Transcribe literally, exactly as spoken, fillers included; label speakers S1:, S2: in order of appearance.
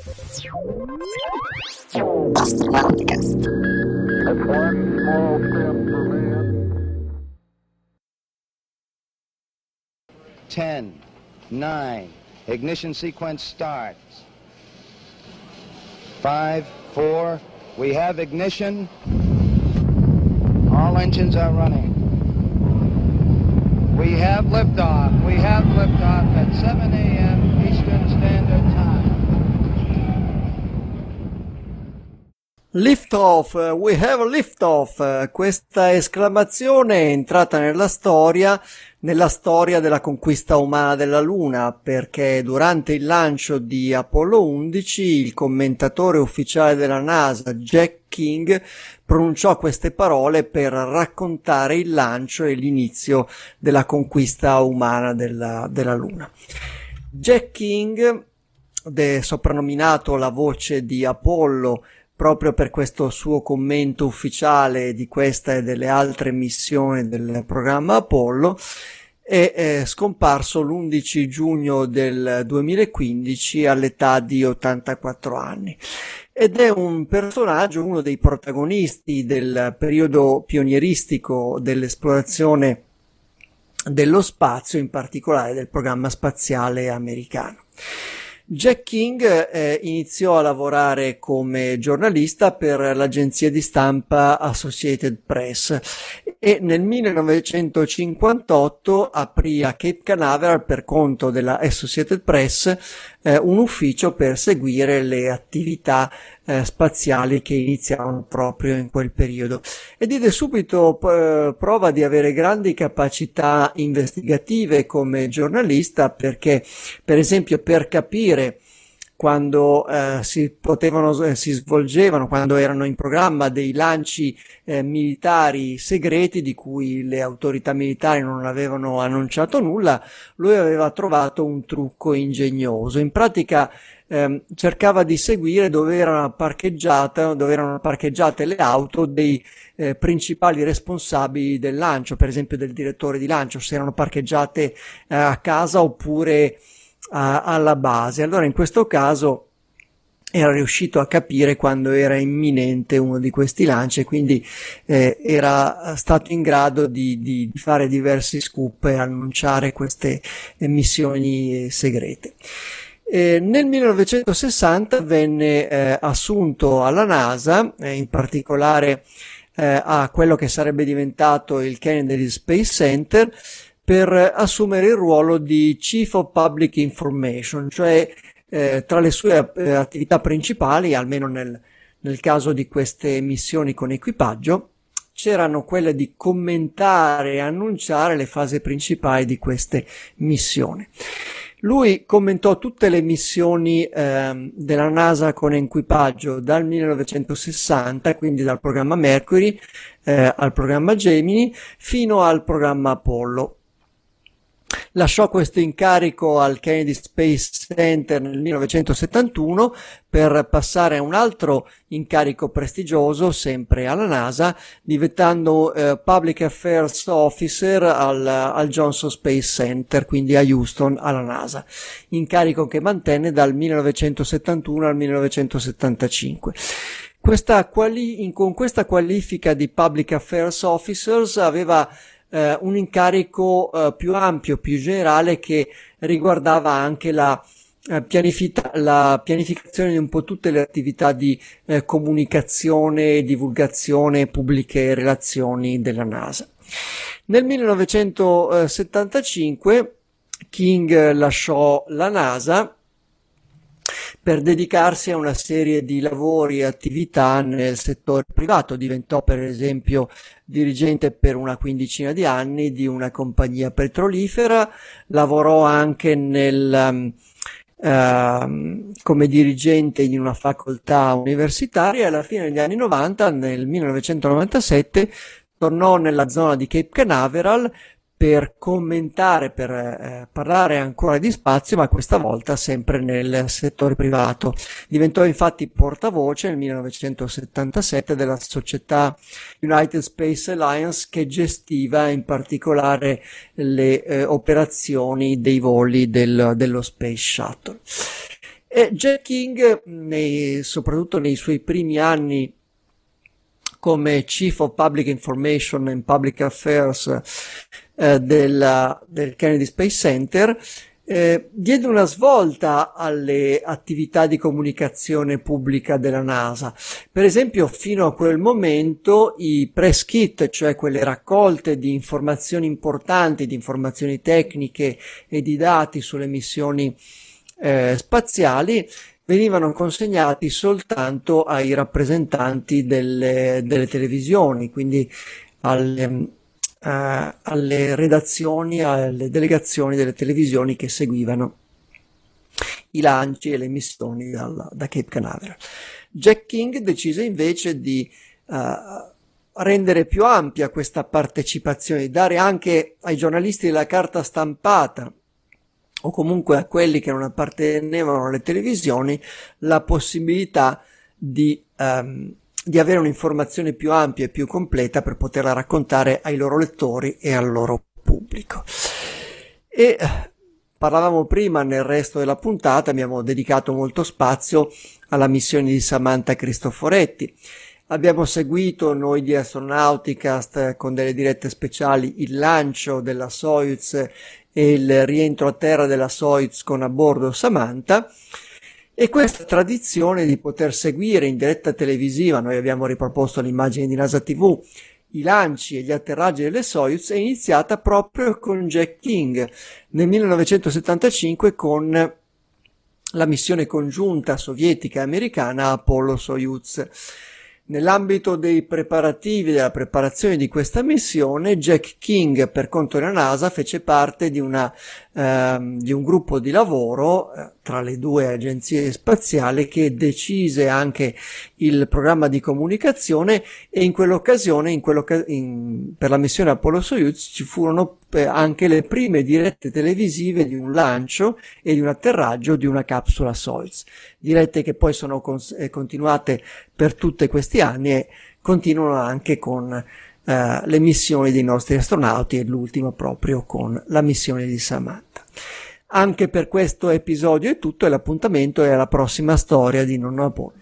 S1: Astronauticast.
S2: ten, nine, ignition sequence starts. five, four, we have ignition. All engines are running. We have liftoff. We have liftoff at seven a.m. Eastern Standard Time.
S3: Liftoff, we have a liftoff. Questa esclamazione è entrata nella storia, nella storia della conquista umana della Luna, perché durante il lancio di Apollo undici il commentatore ufficiale della NASA, Jack King, pronunciò queste parole per raccontare il lancio e l'inizio della conquista umana della, della Luna. Jack King, de, soprannominato la voce di Apollo, proprio per questo suo commento ufficiale di questa e delle altre missioni del programma Apollo, è, è scomparso l'undici giugno del duemilaquindici all'età di ottantaquattro anni. Ed è un personaggio, uno dei protagonisti del periodo pionieristico dell'esplorazione dello spazio, in particolare del programma spaziale americano. Jack King eh, iniziò a lavorare come giornalista per l'agenzia di stampa Associated Press e nel millenovecentocinquantotto aprì a Cape Canaveral per conto della Associated Press eh, un ufficio per seguire le attività eh, spaziali che iniziavano proprio in quel periodo e diede subito eh, prova di avere grandi capacità investigative come giornalista, perché per esempio per capire quando eh, si potevano eh, si svolgevano, quando erano in programma dei lanci eh, militari segreti di cui le autorità militari non avevano annunciato nulla, lui aveva trovato un trucco ingegnoso. In pratica eh, cercava di seguire dove erano parcheggiate, dove erano parcheggiate le auto dei eh, principali responsabili del lancio, per esempio del direttore di lancio, se erano parcheggiate eh, a casa oppure A, alla base. Allora in questo caso era riuscito a capire quando era imminente uno di questi lanci e quindi eh, era stato in grado di, di, di fare diversi scoop e annunciare queste eh, missioni segrete. Eh, nel millenovecentosessanta venne eh, assunto alla NASA, eh, in particolare eh, a quello che sarebbe diventato il Kennedy Space Center, per assumere il ruolo di Chief of Public Information, cioè eh, tra le sue eh, attività principali, almeno nel, nel caso di queste missioni con equipaggio, c'erano quelle di commentare e annunciare le fasi principali di queste missioni. Lui commentò tutte le missioni eh, della NASA con equipaggio dal millenovecentosessanta, quindi dal programma Mercury eh, al programma Gemini fino al programma Apollo. Lasciò questo incarico al Kennedy Space Center nel millenovecentosettantuno per passare a un altro incarico prestigioso, sempre alla NASA, diventando eh, Public Affairs Officer al, al Johnson Space Center, quindi a Houston, alla NASA, incarico che mantenne dal millenovecentosettantuno al millenovecentosettantacinque. Questa quali- in, con questa qualifica di Public Affairs Officers aveva Uh, un incarico uh, più ampio, più generale, che riguardava anche la, uh, pianifica- la pianificazione di un po' tutte le attività di uh, comunicazione, divulgazione, pubbliche relazioni della NASA. Nel millenovecentosettantacinque King lasciò la NASA per dedicarsi a una serie di lavori e attività nel settore privato. Diventò per esempio dirigente per una quindicina di anni di una compagnia petrolifera, lavorò anche nel, um, uh, come dirigente di una facoltà universitaria e alla fine degli anni novanta, nel millenovecentonovantasette, tornò nella zona di Cape Canaveral per commentare, per eh, parlare ancora di spazio, ma questa volta sempre nel settore privato. Diventò infatti portavoce nel millenovecentosettantasette della società United Space Alliance, che gestiva in particolare le eh, operazioni dei voli del, dello Space Shuttle. E Jack King, nei, soprattutto nei suoi primi anni come Chief of Public Information and Public Affairs eh, del, del Kennedy Space Center, eh, diede una svolta alle attività di comunicazione pubblica della NASA. Per esempio, fino a quel momento i press kit, cioè quelle raccolte di informazioni importanti, di informazioni tecniche e di dati sulle missioni eh, spaziali, venivano consegnati soltanto ai rappresentanti delle, delle televisioni, quindi alle, uh, alle redazioni, alle delegazioni delle televisioni che seguivano i lanci e le missioni dal, da Cape Canaveral. Jack King decise invece di uh, rendere più ampia questa partecipazione, dare anche ai giornalisti della carta stampata o comunque a quelli che non appartenevano alle televisioni la possibilità di, um, di avere un'informazione più ampia e più completa per poterla raccontare ai loro lettori e al loro pubblico. E parlavamo prima nel resto della puntata, abbiamo dedicato molto spazio alla missione di Samantha Cristoforetti. Abbiamo seguito noi di Astronauticast con delle dirette speciali il lancio della Soyuz e il rientro a terra della Soyuz con a bordo Samantha, e questa tradizione di poter seguire in diretta televisiva, noi abbiamo riproposto l'immagine di NASA tivù, i lanci e gli atterraggi delle Soyuz, è iniziata proprio con Jack King nel millenovecentosettantacinque con la missione congiunta sovietica e americana Apollo-Soyuz. Nell'ambito dei preparativi, della preparazione di questa missione, Jack King, per conto della NASA, fece parte di, una, ehm, di un gruppo di lavoro eh, tra le due agenzie spaziali che decise anche il programma di comunicazione, e in quell'occasione, in quell'occas- in, per la missione Apollo-Soyuz, ci furono eh, anche le prime dirette televisive di un lancio e di un atterraggio di una capsula Soyuz. Dirette che poi sono cons- eh, continuate per tutti questi anni e continuano anche con eh, le missioni dei nostri astronauti, e l'ultima proprio con la missione di Samantha. Anche per questo episodio è tutto, e l'appuntamento è alla prossima storia di Nonno Apollo.